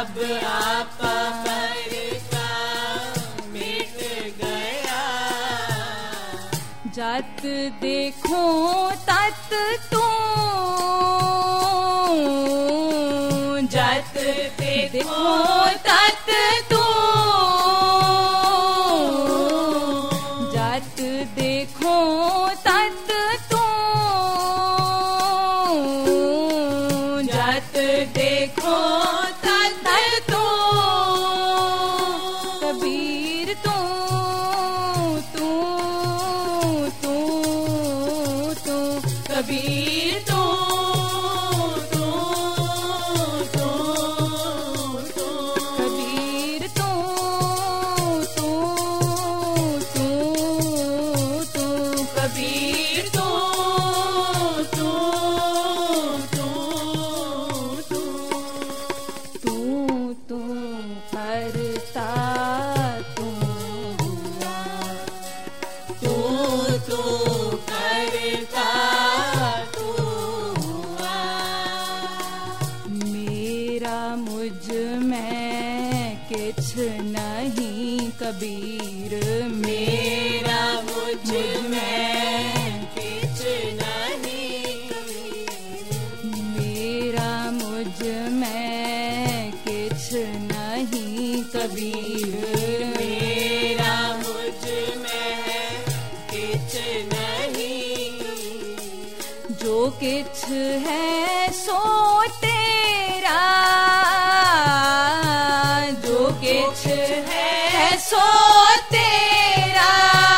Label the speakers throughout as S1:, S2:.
S1: जब आपा पर का मिट गया,
S2: जत देखो तत तू,
S1: जत देखो
S2: तत तू, जत देखो तत तू,
S1: जत देखो तत तू,
S2: कबीर तू
S1: कबीर तू
S2: कबीर तू
S1: कबीर तू
S2: तू करता तू हुआ,
S1: तू करता तू हुआ,
S2: मेरा मुझ में किछ नहीं कबीर,
S1: मेरा मुझ में किछ नहीं,
S2: मेरा मुझ में किछ नहीं कबीर,
S1: मेरा मुझ में किछ नहीं,
S2: जो किछ है सो तेरा, जो किछ है सो तेरा,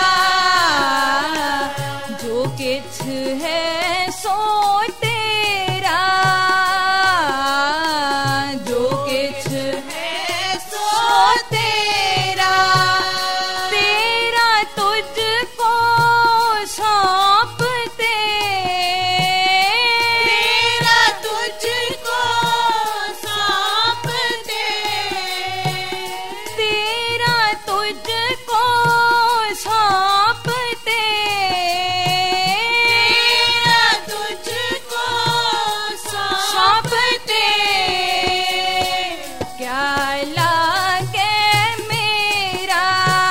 S2: जो किछ है सो तेरा, जो किछ है सो तेरा, तेरा तुझको सौंपते,
S1: तेरा तुझको सौंपते,
S2: तेरा तुझको सौंपते,
S1: तेरा तुझको
S2: सौंपते, क्या लागे मेरा,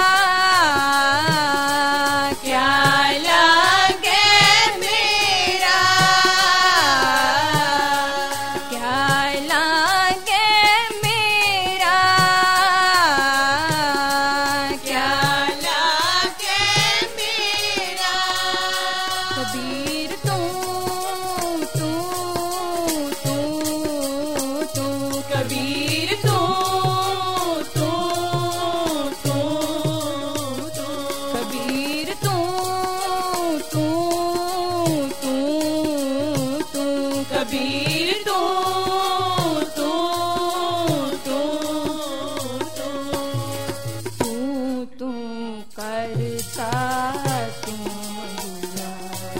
S2: क्या लागे मेरा, क्या लागे मेरा, क्या
S1: लागे मेरा,
S2: कबीर तू
S1: कबीर तू
S2: कबीर तू
S1: कबीर तू
S2: तू करता तू हुआ,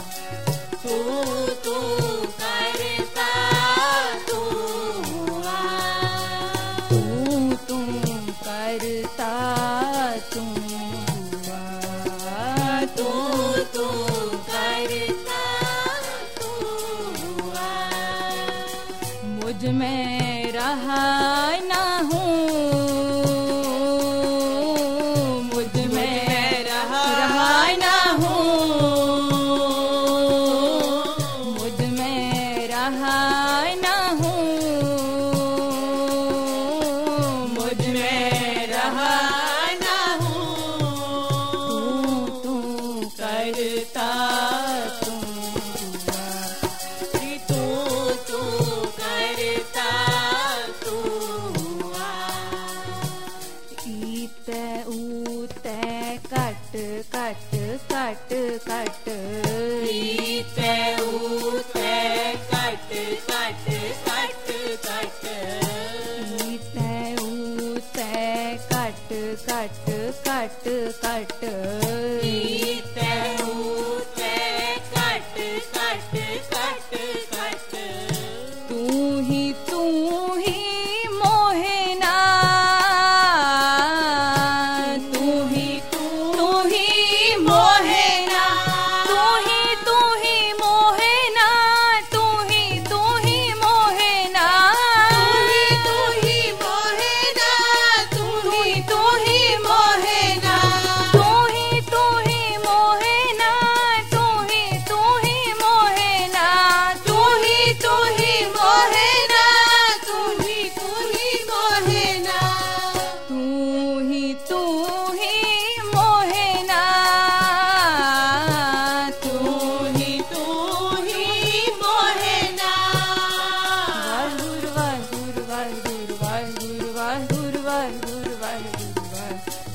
S1: तू करता तू हुआ,
S2: तू करता तू हुआ,
S1: तू करता तू हुआ,
S2: मुझ में रहा ना हूँ, मुझ में रहा ना हूँ, मुझ में रहा ना हूँ, मुझ में रहा
S1: ना हूँ,
S2: तू
S1: करता
S2: तू हुआ,
S1: तू करता तू हुआ,
S2: ईते ऊते कट कट कट कट,
S1: ईते ऊते कट कट कट कट,
S2: ईते ऊते कट कट कट कट,
S1: ईते ऊते कट कट कट कट,
S2: तू ही मोहना, तू ही मोहना, तू ही मोहना, तू ही मोहना,
S1: तू ही मोहना,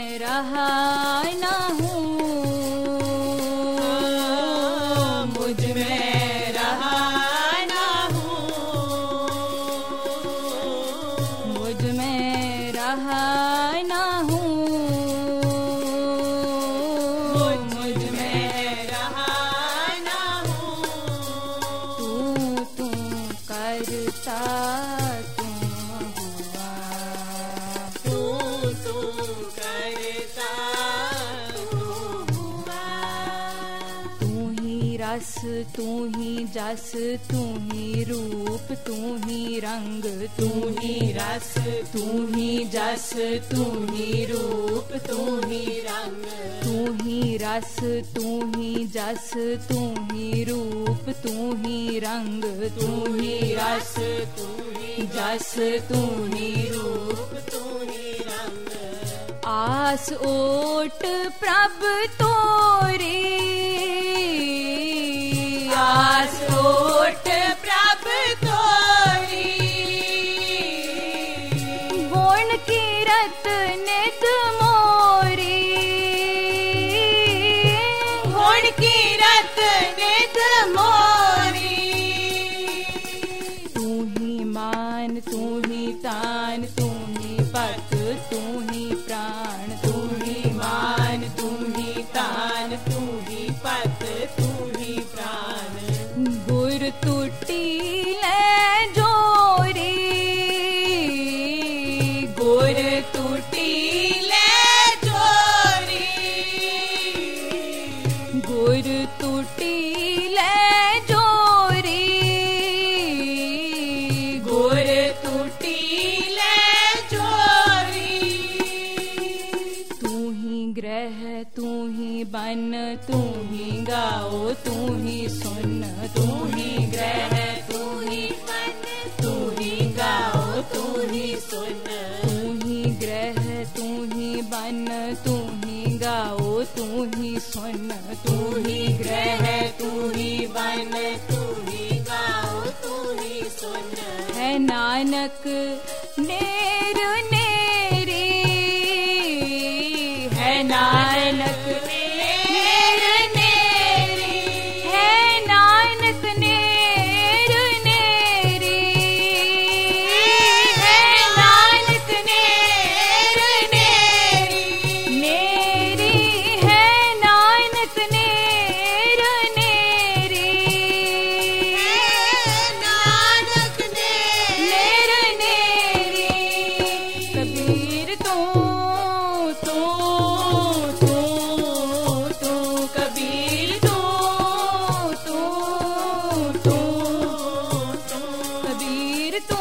S2: में रहा ना हूँ,
S1: मुझ में रहा ना हूँ,
S2: मुझ में रहा ना हूँ,
S1: मुझ में रहा ना हूँ।
S2: तू करता रस तू ही जस, तू ही रूप, तू ही रंग,
S1: तू ही रस, तू ही जस, तू ही रूप, तू ही रंग,
S2: तू ही रस, तू ही जस, तू ही रूप, तू ही रंग,
S1: तू ही रस, तू ही जस, तू ही रूप, तू ही रंग।
S2: आस ओट प्रभ तोरी,
S1: आस ओट प्रभ तोरी,
S2: गुण कीरत नित मोरी,
S1: गुण कीरत नित मोरी।
S2: तू ही मान, तू ही तान, तू ही पत, तू ही प्राण,
S1: तू ही मान, तू ही तान, तू ही पत, तू ही प्राण।
S2: गुर टूटी ले जोरी,
S1: गुर टूटी ले जोरी,
S2: गुर टूटी ले जोरी,
S1: गुर टूटी ले जोरी।
S2: तू ही ग्रह, तू ही बन, तू ही गाओ, तू ही सुन,
S1: तू ही ग्रह, तू ही मन, तू ही गाओ, तू ही सुन।
S2: तू ही ग्रह, तू ही बन, तू ही गाओ, तू ही सुन,
S1: तू ही ग्रह, तू ही बन, तू ही गाओ, तू ही सुन।
S2: है नानक नेर नेरी,
S1: है नानक नेर नेरी,
S2: है नानक नेर नेरी,
S1: है नानक नेर नेरी,
S2: नेरी है नानक नेर नेरी,
S1: है नानक
S2: नेर नेरी। कबीर तू
S1: कबीर तू
S2: कबीर तू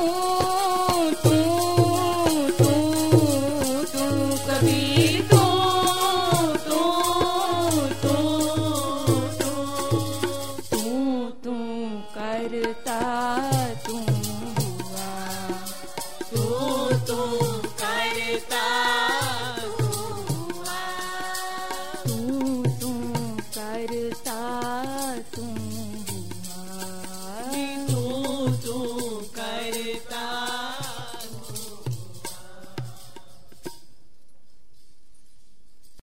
S1: कबीर तू
S2: तू करता तू हुआ,
S1: तू करता हुआ,
S2: तू करता तू